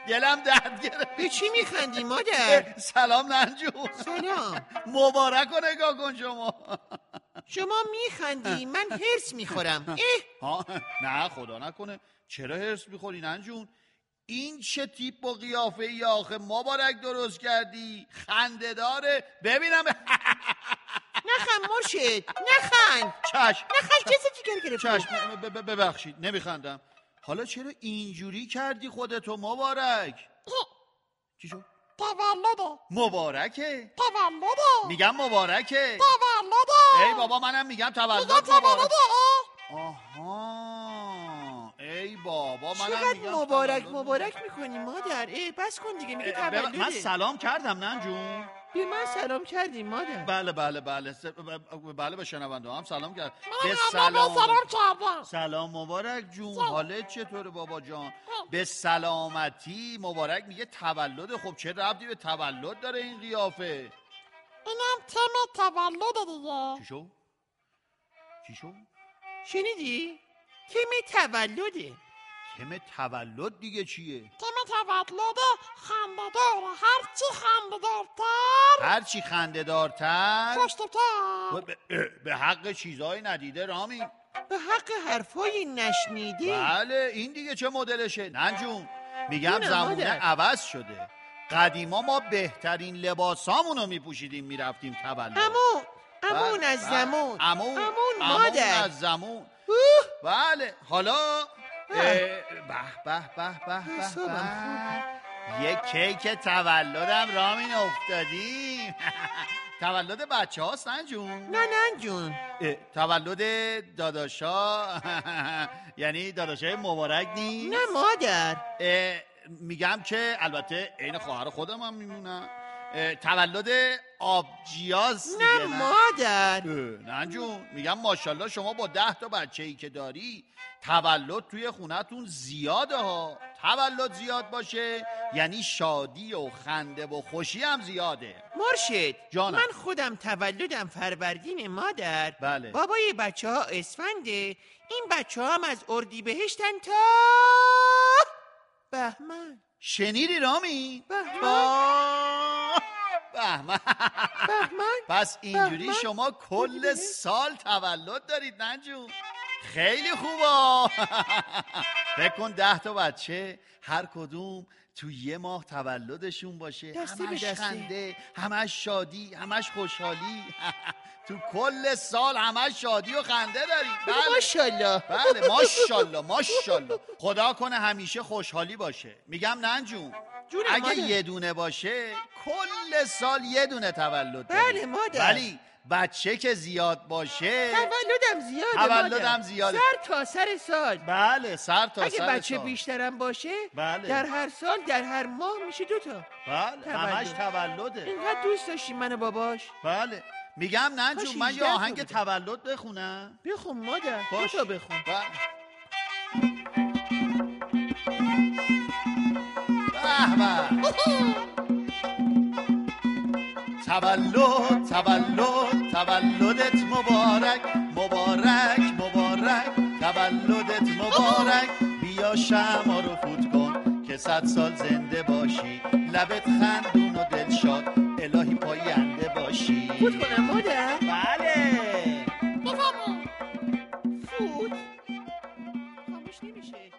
دلم درد گرفت. به چی میخندی مادر؟ سلام ننجو. سلام. مبارک رو نگاه کن شما میخندی، من هرس میخورم. ها نه خدا نکنه. چرا هرس میخوری ننجون؟ این چه تیپ و قیافه ای آخه مبارک درست کردی؟ خنده داره. ببینم. نخند مرشد، نخند. چشم. نخند، کسی جیگر گرفت. چشم. ببخشید نمیخندم. حالا چرا اینجوری کردی خودتو مبارک؟ چی شد؟ تولده. مبارکه؟ تولده. میگم مبارکه. تولده. ای بابا منم میگم تولد میگم تولده. آها ای بابا منم چقدر میگم مبارک تولد. مبارک میکنی مادر؟ بس کن دیگه، میگه تولده. من سلام کردم ننجون. به من سلام کردی مادر؟ بله به شنونده هم سلام کرد. من سلام کردم. سلام مبارک جون، حالت چطوره بابا جان؟ به سلامتی. مبارک میگه تولد. خب چه ربطی به تولد داره این قیافه؟ اینم تم تولد دیگه. چی شو؟ شنیدی؟ تم تولده. تم تولد دیگه چیه؟ تم تولد خنده داره. هرچی خنده دارتر پشتتر. به حق چیزای ندیده رامین. به حق حرفای نشنیده. بله این دیگه چه مدلشه ننجون؟ میگم جونم زمونه مادر. عوض شده. قدیما ما بهترین لباسامونو میپوشیدیم میرفتیم تولد. امون از زمون. امون مادر. از زمون. بله حالا به یک کیک تولدم رامین افتادیم. تولد بچه هاست ننجون؟ نه ننجون، تولد داداشا. یعنی داداشای مبارک نیست؟ نه مادر. میگم که البته عین خواهر خودم هم میمونم. تولد آبجیاست نه دیگه. مادر. ننجون میگم ماشاءالله شما با 10 تا بچه‌ای که داری تولد توی خونتون زیاده ها. تولد زیاد باشه یعنی شادی و خنده و خوشی هم زیاده. مرشد جانم. من خودم تولدم فروردین مادر. بله. بابای بچه ها اسفنده. این بچه ها هم از اردیبهشتن تا بهمن. شنیدی رامی؟ بهمن. پس اینجوری بهمن. شما کل سال تولد دارید ننجون. خیلی خوبا. فکر کن 10 تا بچه هر کدوم تو یه ماه تولدشون باشه. دسته به همش دسته. خنده، همش شادی، همش خوشحالی. تو کل سال همش شادی و خنده داریم. ماشاءالله. بله ماشاءالله. خدا کنه همیشه خوشحالی باشه. میگم ننجون اگه مادر. یه دونه باشه کل سال یه دونه تولد داریم. بله مادر. ولی بچه که زیاد باشه تولدم زیاده. سر تا سر سال. بله سر تا اگه سر بچه سال. بیشترم باشه بله. در هر سال در هر ماه میشه 2 تا. بله همش تولده. اینقدر دوست داشتیم من و باباش. بله میگم ننجون کاش من 18 یه تا آهنگ بودم. تولد بخونم. بخون مادر. 2 باش. تا بخون. به تولدت مبارک تولدت مبارک. بیا شمع رو فوت کن که 100 سال زنده باشی. لبت خندون و دلشاد الهی پاینده باشی. فوت کنم مادر؟ بله. بفرمایید. فوت خاموش نمیشه.